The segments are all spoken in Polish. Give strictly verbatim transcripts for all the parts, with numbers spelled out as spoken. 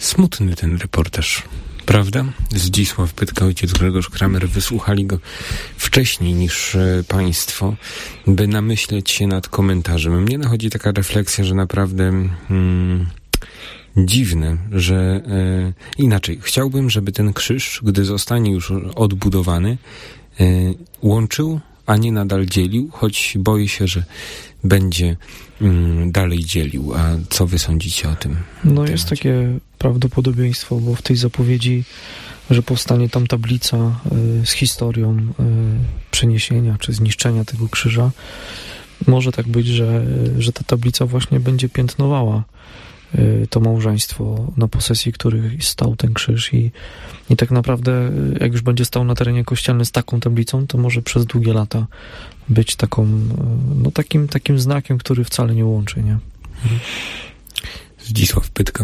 Smutny ten reportaż, prawda? Zdzisław Pytka, ojciec Grzegorz Kramer. Wysłuchali go wcześniej niż e, państwo, by namyśleć się nad komentarzem. Mnie nachodzi taka refleksja, że naprawdę mm, dziwne, że e, inaczej. Chciałbym, żeby ten krzyż, gdy zostanie już odbudowany, e, łączył, a nie nadal dzielił, choć boję się, że będzie mm, dalej dzielił. A co wy sądzicie o tym? No temacie? Jest takie prawdopodobieństwo, bo w tej zapowiedzi, że powstanie tam tablica y, z historią y, przeniesienia czy zniszczenia tego krzyża, może tak być, że, że ta tablica właśnie będzie piętnowała y, to małżeństwo, na posesji których stał ten krzyż i, i tak naprawdę jak już będzie stał na terenie kościelnym z taką tablicą, to może przez długie lata być taką, no takim, takim znakiem, który wcale nie łączy, nie? Mhm. Zdzisław Pytka.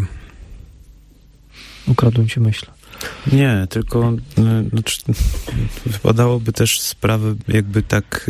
Ukradłem ci myśl. Nie, tylko znaczy, wypadałoby też sprawę jakby tak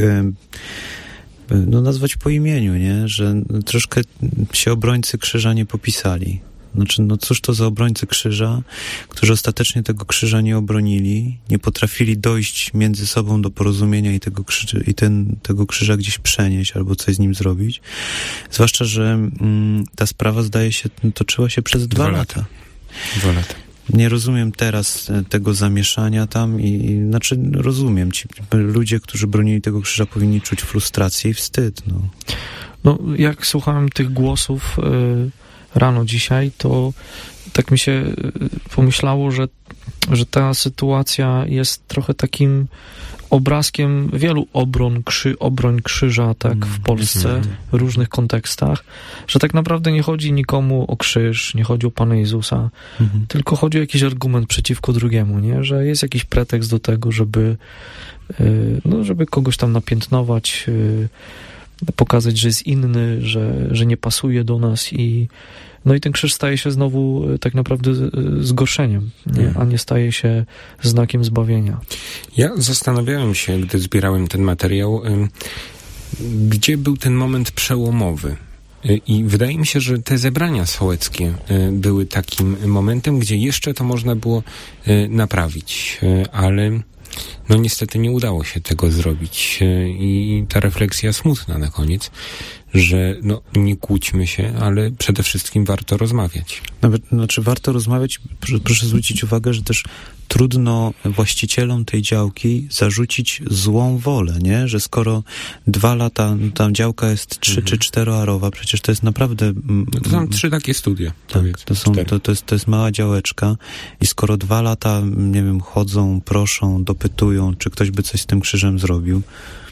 no, nazwać po imieniu, nie? Że troszkę się obrońcy krzyża nie popisali. Znaczy, no cóż to za obrońcy krzyża, którzy ostatecznie tego krzyża nie obronili, nie potrafili dojść między sobą do porozumienia i tego krzyża, i ten, tego krzyża gdzieś przenieść albo coś z nim zrobić. Zwłaszcza, że mm, ta sprawa zdaje się, toczyła się przez dwa, dwa lata. lata. Dwa lata. Nie rozumiem teraz tego zamieszania tam i, i znaczy rozumiem, ci ludzie, którzy bronili tego krzyża, powinni czuć frustrację i wstyd. No, no jak słuchałem tych głosów yy, rano dzisiaj, to tak mi się yy, pomyślało, że, że ta sytuacja jest trochę takim obrazkiem wielu obron, krzy, obroń krzyża tak w Polsce w różnych kontekstach, że tak naprawdę nie chodzi nikomu o krzyż, nie chodzi o Pana Jezusa, mhm. tylko chodzi o jakiś argument przeciwko drugiemu, nie? Że jest jakiś pretekst do tego, żeby yy, no, żeby kogoś tam napiętnować, yy, pokazać, że jest inny, że, że nie pasuje do nas i no i ten krzyż staje się znowu tak naprawdę zgorszeniem, nie? A nie staje się znakiem zbawienia. Ja zastanawiałem się, gdy zbierałem ten materiał, gdzie był ten moment przełomowy. I wydaje mi się, że te zebrania sołeckie były takim momentem, gdzie jeszcze to można było naprawić, ale no niestety nie udało się tego zrobić. I ta refleksja smutna na koniec, że no nie kłóćmy się, ale przede wszystkim warto rozmawiać. Nawet, znaczy warto rozmawiać, proszę, proszę zwrócić uwagę, że też trudno właścicielom tej działki zarzucić złą wolę, nie? Że skoro dwa lata, no tam działka jest trzy mhm. czy czteroarowa, przecież to jest naprawdę... No to są trzy takie studia. Tak, to, są, to, to, jest, to jest mała działeczka i skoro dwa lata, nie wiem, chodzą, proszą, dopytują, czy ktoś by coś z tym krzyżem zrobił,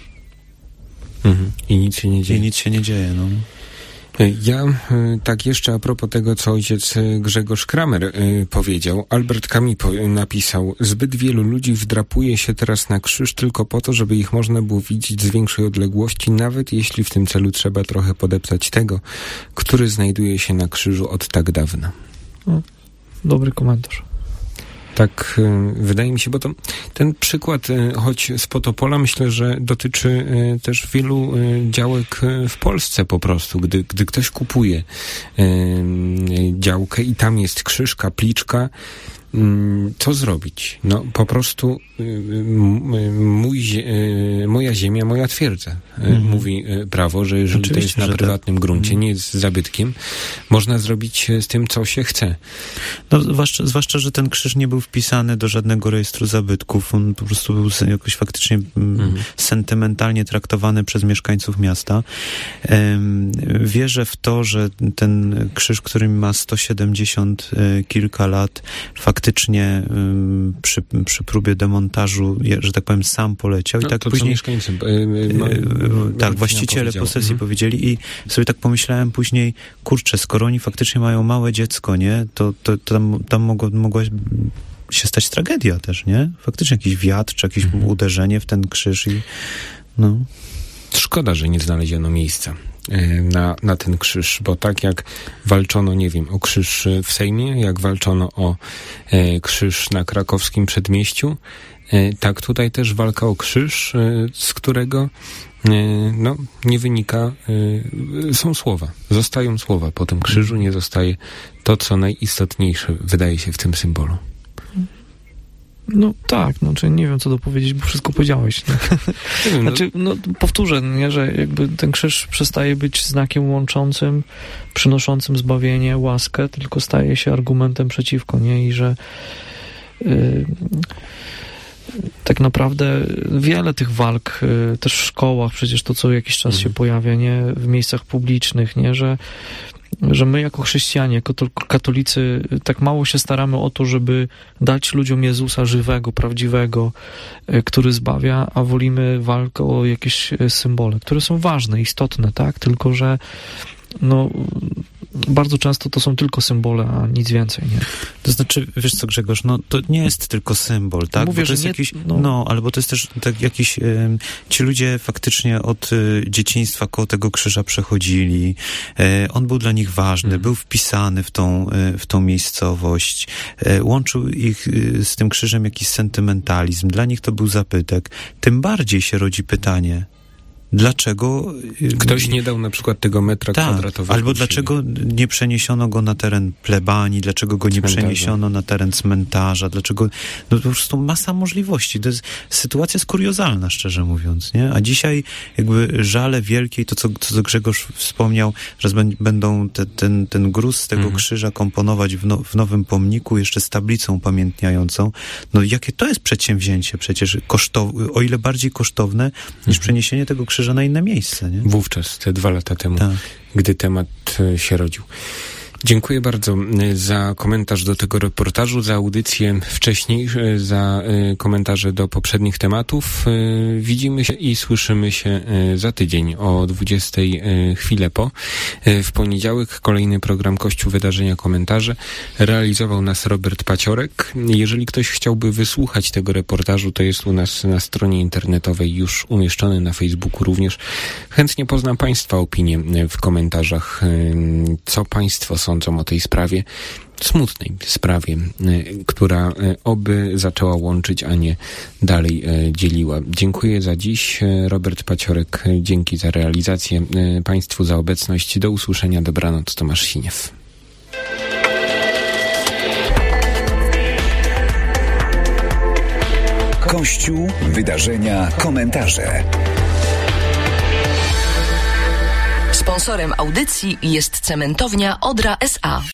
Mhm. I nic się nie dzieje. I nic się nie dzieje, no. Ja tak jeszcze a propos tego, co ojciec Grzegorz Kramer y, powiedział. Albert Camus po, napisał: zbyt wielu ludzi wdrapuje się teraz na krzyż tylko po to, żeby ich można było widzieć z większej odległości, nawet jeśli w tym celu trzeba trochę podeptać tego, który znajduje się na krzyżu od tak dawna. No, dobry komentarz. Tak y, wydaje mi się, bo to ten przykład, y, choć z Potopola, myślę, że dotyczy y, też wielu y, działek y, w Polsce po prostu. Gdy, gdy ktoś kupuje y, y, działkę i tam jest krzyż, kapliczka, y, co zrobić? No po prostu y, y, mój, y, moja ziemia, moja twierdza. Y, mhm. Mówi y, prawo, że jeżeli Oczywiście, to jest na prywatnym tak. gruncie, nie jest zabytkiem, można zrobić z tym, co się chce. No, zwłaszcza, zwłaszcza, że ten krzyż nie był wpisany do żadnego rejestru zabytków. On po prostu był jakoś faktycznie mhm. sentymentalnie traktowany przez mieszkańców miasta. Um, wierzę w to, że ten krzyż, który ma sto siedemdziesiąt y, kilka lat, faktycznie um, przy, przy próbie demontażu, że tak powiem, sam poleciał. No, I tak to, później... mieszkańcy... Y, y, y, tak, właściciele posesji mhm. powiedzieli i sobie tak pomyślałem później, kurczę, skoro oni faktycznie mają małe dziecko, nie, to, to, to tam, tam mogło, mogła się stać tragedia też, nie? Faktycznie jakiś wiatr, czy jakieś mhm. uderzenie w ten krzyż i no... Szkoda, że nie znaleziono miejsca na, na ten krzyż, bo tak jak walczono, nie wiem, o krzyż w Sejmie, jak walczono o krzyż na krakowskim przedmieściu, tak tutaj też walka o krzyż, z którego no, nie wynika, są słowa, zostają słowa po tym krzyżu, nie zostaje to, co najistotniejsze wydaje się w tym symbolu. No tak, no czy nie wiem, co dopowiedzieć, bo wszystko powiedziałeś. Nie? Nie wiem, znaczy, no powtórzę, nie, że jakby ten krzyż przestaje być znakiem łączącym, przynoszącym zbawienie, łaskę, tylko staje się argumentem przeciwko, nie? I że yy, tak naprawdę wiele tych walk, yy, też w szkołach, przecież to co jakiś czas mhm. się pojawia, nie? W miejscach publicznych, nie? Że że my jako chrześcijanie, jako katolicy tak mało się staramy o to, żeby dać ludziom Jezusa żywego, prawdziwego, który zbawia, a wolimy walkę o jakieś symbole, które są ważne, istotne, tak? Tylko że no bardzo często to są tylko symbole, a nic więcej, nie? To znaczy, wiesz co, Grzegorz, no to nie jest tylko symbol, tak? Mówię, bo to jest nie, jakiś, no... no, ale bo to jest też tak jakiś, y, ci ludzie faktycznie od y, dzieciństwa koło tego krzyża przechodzili, y, on był dla nich ważny, mm. był wpisany w tą, y, w tą miejscowość, y, łączył ich y, z tym krzyżem jakiś sentymentalizm, dla nich to był zabytek. Tym bardziej się rodzi pytanie, dlaczego... Ktoś nie dał na przykład tego metra tak, kwadratowego. Albo dlaczego nie przeniesiono go na teren plebanii, dlaczego go nie cmentarza. przeniesiono na teren cmentarza, dlaczego... No po prostu masa możliwości. To jest, sytuacja jest kuriozalna, szczerze mówiąc, nie? A dzisiaj jakby żale wielkie, to co, co Grzegorz wspomniał, że będą te, ten, ten gruz z tego mhm. krzyża komponować w, no, w nowym pomniku, jeszcze z tablicą upamiętniającą. No jakie to jest przedsięwzięcie przecież, kosztow- o ile bardziej kosztowne niż mhm. przeniesienie tego krzyża na inne miejsce, nie? Wówczas, te dwa lata temu, tak. gdy temat się rodził. Dziękuję bardzo za komentarz do tego reportażu, za audycję wcześniej, za komentarze do poprzednich tematów. Widzimy się i słyszymy się za tydzień o dwudziestej chwilę po. W poniedziałek kolejny program Kościół, Wydarzenia, Komentarze. Realizował nas Robert Paciorek. Jeżeli ktoś chciałby wysłuchać tego reportażu, to jest u nas na stronie internetowej już umieszczony, na Facebooku również. Chętnie poznam Państwa opinię w komentarzach, co Państwo sądzą o tej sprawie, smutnej sprawie, która oby zaczęła łączyć, a nie dalej dzieliła. Dziękuję za dziś. Robert Paciorek, dzięki za realizację. Państwu za obecność. Do usłyszenia. Dobranoc. Tomasz Siniew. Kościół, wydarzenia, komentarze. Sponsorem audycji jest cementownia Odra S A.